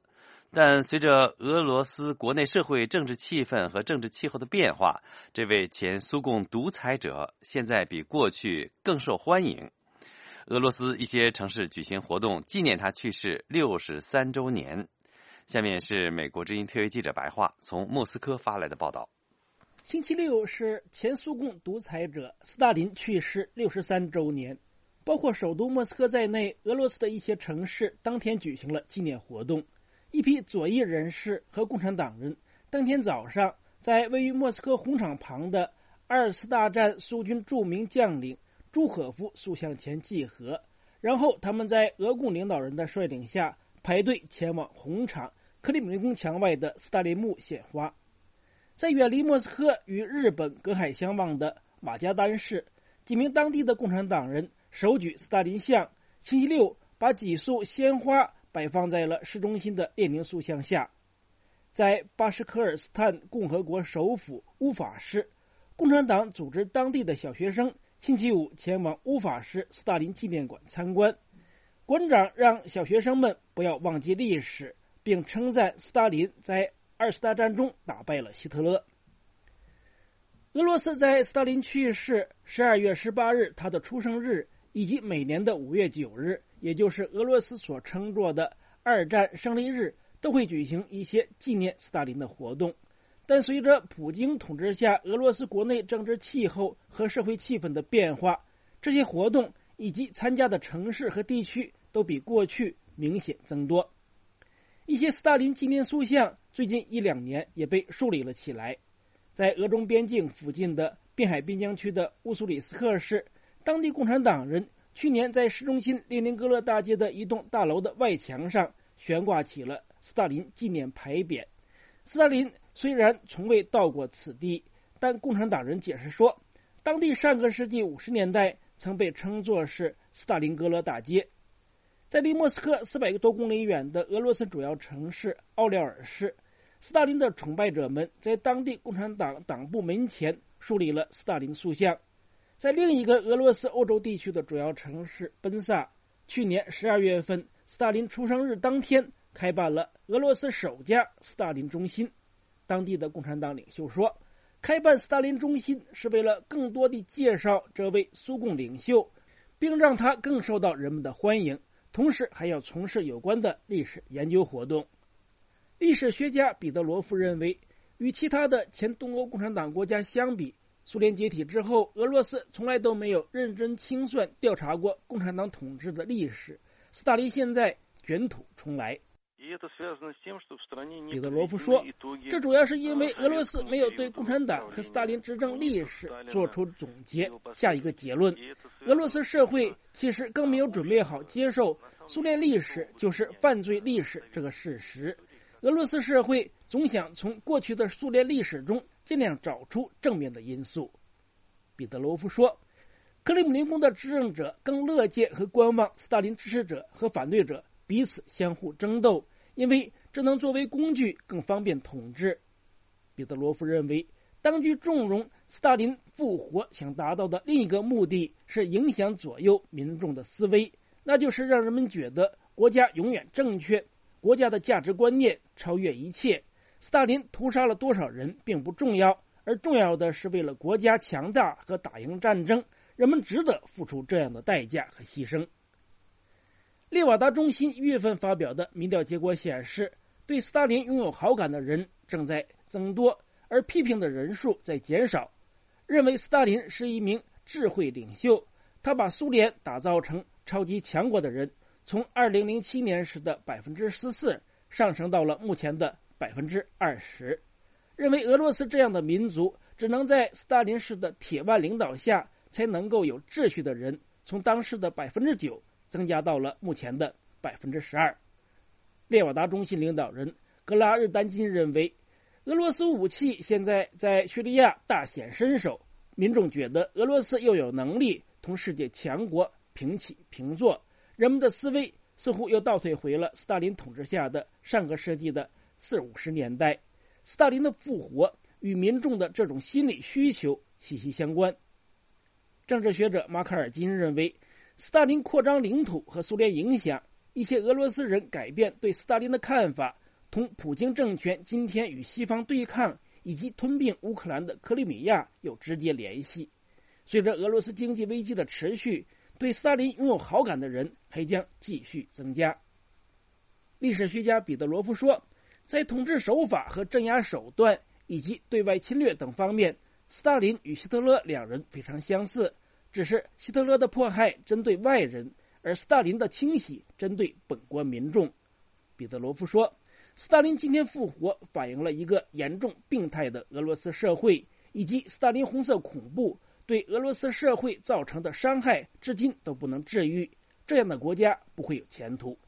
但随着俄罗斯国内社会政治气氛和政治气候的变化，这位前苏共独裁者现在比过去更受欢迎。俄罗斯一些城市举行活动纪念他去世六十三周年。下面是美国之音特约记者白桦从莫斯科发来的报道。 星期六是前苏共独裁者斯大林去世六十三周年，包括首都莫斯科在内，俄罗斯的一些城市当天举行了纪念活动。一批左翼人士和共产党人当天早上在位于莫斯科红场旁的二次大战苏军著名将领朱可夫塑像前祭河，然后他们在俄共领导人的率领下排队前往红场克里姆林宫墙外的斯大林墓献花。在远离莫斯科与日本隔海相望的瓦加丹市，几名当地的共产党人手举斯大林像，星期六把几束鲜花摆放在了市中心的列宁塑像下。在巴什科尔斯坦共和国首府乌法市，共产党组织当地的小学生星期五前往乌法市斯大林纪念馆参观。馆长让小学生们不要忘记历史，并称赞斯大林在二次大战中打败了希特勒。俄罗斯在斯大林去世十二月十八日他的出生日，以及每年的五月九日，也就是俄罗斯所称作的二战胜利日，都会举行一些纪念斯大林的活动。但随着普京统治下俄罗斯国内政治气候和社会气氛的变化，这些活动以及参加的城市和地区都比过去明显增多。一些斯大林纪念塑像最近一两年也被树立了起来。在俄中边境附近的滨海滨江区的乌苏里斯克市，当地共产党人去年在市中心列宁格勒大街的一栋大楼的外墙上悬挂起了斯大林纪念牌匾。斯大林虽然从未到过此地，但共产党人解释说，当地上个世纪五十年代曾被称作是斯大林格勒大街。在离莫斯科四百多公里远的俄罗斯主要城市奥廖尔市，斯大林的崇拜者们在当地共产党党部门前树立了斯大林塑像。在另一个俄罗斯欧洲地区的主要城市奔萨，去年十二月份斯大林出生日当天开办了俄罗斯首家斯大林中心。当地的共产党领袖说，开办斯大林中心是为了更多地介绍这位苏共领袖，并让他更受到人们的欢迎，同时还要从事有关的历史研究活动。历史学家彼得罗夫认为，与其他的前东欧共产党国家相比，苏联解体之后，俄罗斯从来都没有认真清算调查过共产党统治的历史。斯大林现在卷土重来。彼得罗夫说，这主要是因为俄罗斯没有对共产党和斯大林执政历史做出总结，下一个结论。俄罗斯社会其实更没有准备好接受苏联历史就是犯罪历史这个事实。俄罗斯社会总想从过去的苏联历史中尽量找出正面的因素。彼得罗夫说，克里姆林宫的执政者更乐见和观望斯大林支持者和反对者彼此相互争斗，因为这能作为工具更方便统治。彼得罗夫认为，当局纵容斯大林复活想达到的另一个目的是影响左右民众的思维，那就是让人们觉得国家永远正确，国家的价值观念超越一切。斯大林屠杀了多少人并不重要，而重要的是为了国家强大和打赢战争，人们值得付出这样的代价和牺牲。列瓦达中心一月份发表的民调结果显示，对斯大林拥有好感的人正在增多，而批评的人数在减少。认为斯大林是一名智慧领袖，他把苏联打造成超级强国的人，从二零零七年时的百分之十四上升到了目前的百分之二十。认为俄罗斯这样的民族只能在斯大林式的铁腕领导下才能够有秩序的人，从当时的百分之九增加到了目前的百分之十二。列瓦达中心领导人格拉日丹金认为，俄罗斯武器现在在叙利亚大显身手，民众觉得俄罗斯又有能力同世界强国平起平坐，人们的思维似乎又倒退回了斯大林统治下的上个世纪的四五十年代。斯大林的复活与民众的这种心理需求息息相关。政治学者马卡尔金认为，斯大林扩张领土和苏联影响，一些俄罗斯人改变对斯大林的看法， 同普京政权今天与西方对抗以及吞并乌克兰的克里米亚有直接联系。随着俄罗斯经济危机的持续，对斯大林拥有好感的人还将继续增加。历史学家彼得罗夫说，在统治手法和镇压手段以及对外侵略等方面，斯大林与希特勒两人非常相似，只是希特勒的迫害针对外人，而斯大林的清洗针对本国民众。彼得罗夫说，斯大林今天复活反映了一个严重病态的俄罗斯社会，以及斯大林红色恐怖对俄罗斯社会造成的伤害至今都不能治愈，这样的国家不会有前途。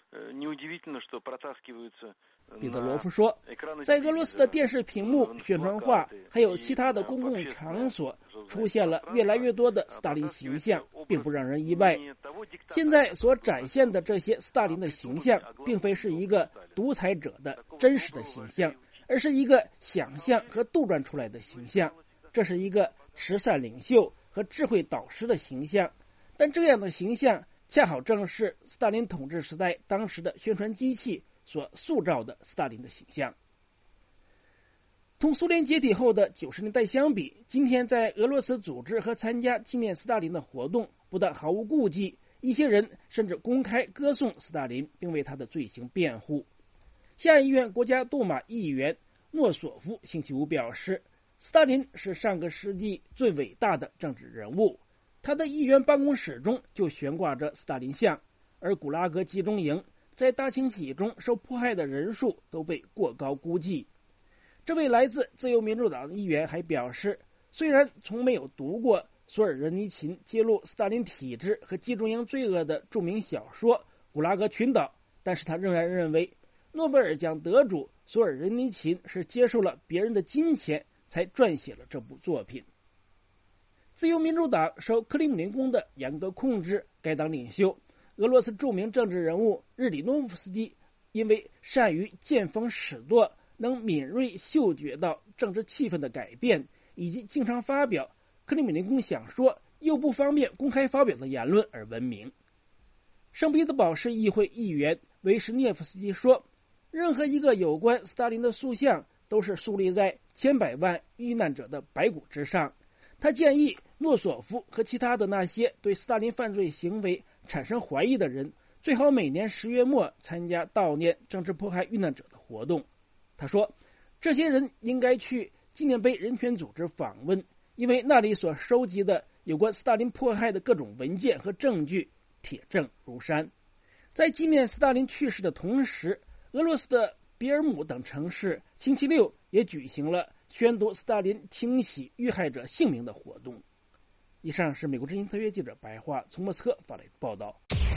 彼得罗夫说，在俄罗斯的电视屏幕、宣传画还有其他的公共场所出现了越来越多的斯大林形象，并不让人意外。现在所展现的这些斯大林的形象并非是一个独裁者的真实的形象，而是一个想象和杜撰出来的形象。这是一个慈善领袖和智慧导师的形象，但这样的形象恰好正是斯大林统治时代当时的宣传机器所塑造的斯大林的形象。同苏联解体后的九十年代相比，今天在俄罗斯组织和参加纪念斯大林的活动不但毫无顾忌，一些人甚至公开歌颂斯大林，并为他的罪行辩护。下议院国家杜马议员诺索夫星期五表示，斯大林是上个世纪最伟大的政治人物，他的议员办公室中就悬挂着斯大林像，而古拉格集中营在大清洗中受迫害的人数都被过高估计。这位来自自由民主党的议员还表示，虽然从没有读过索尔仁尼琴揭露斯大林体制和集中营罪恶的著名小说《古拉格群岛》，但是他仍然认为诺贝尔奖得主索尔仁尼琴是接受了别人的金钱才撰写了这部作品。自由民主党受克里姆林宫的严格控制，该党领袖俄罗斯著名政治人物日里诺夫斯基因为善于见风使舵，能敏锐嗅觉到政治气氛的改变，以及经常发表克里姆林宫想说又不方便公开发表的言论而闻名。圣彼得堡市议会议员维什涅夫斯基说，任何一个有关斯大林的塑像都是树立在千百万遇难者的白骨之上。他建议诺索夫和其他的那些对斯大林犯罪行为产生怀疑的人，最好每年十月末参加悼念政治迫害遇难者的活动。他说，这些人应该去纪念碑人权组织访问，因为那里所收集的有关斯大林迫害的各种文件和证据铁证如山。在纪念斯大林去世的同时，俄罗斯的比尔姆等城市星期六也举行了宣读斯大林清洗遇害者姓名的活动。以上是美国之音特约记者白桦从莫斯科发来的报道。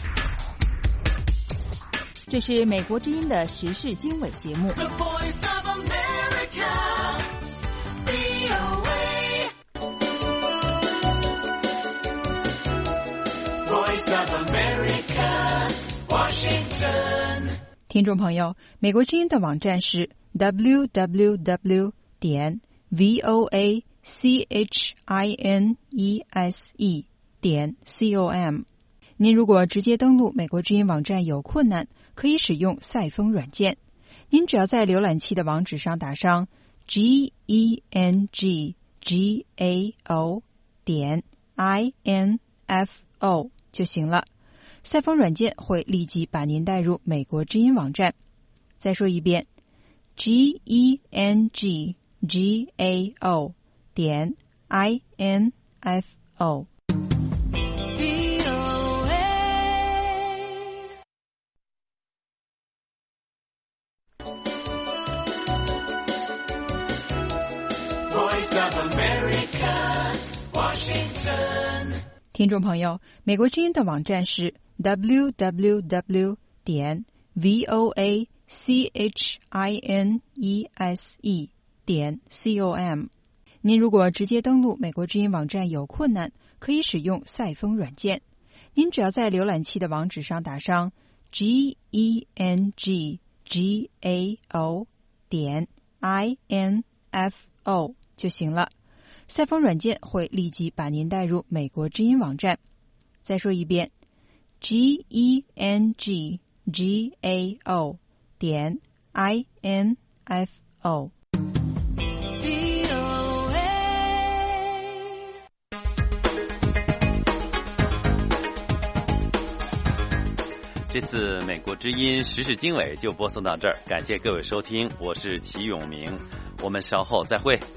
这是美国之音的时事经纬节目。听众朋友，美国之音的网站是 double-u double-u double-u 点 voa chinese 点 com。您如果直接登录美国之音网站有困难，可以使用赛风软件。您只要在浏览器的网址上打上 g e n g g a o 点 i n f o 就行了。赛风软件会立即把您带入美国之音网站。再说一遍 g e n g g a o 点 i n f o。听众朋友，美国之音的网站是 double-u double-u double-u 点 voa chinese 点 com。您如果直接登录美国之音网站有困难，可以使用赛风软件。您只要在浏览器的网址上打上 g e n g g a o 点 i n f o 就行了。赛风软件会立即把您带入美国之音网站。再说一遍 g e n g g a o 点 I N F O。 这次美国之音时事经纬就播送到这儿，感谢各位收听，我是齐永明，我们稍后再会。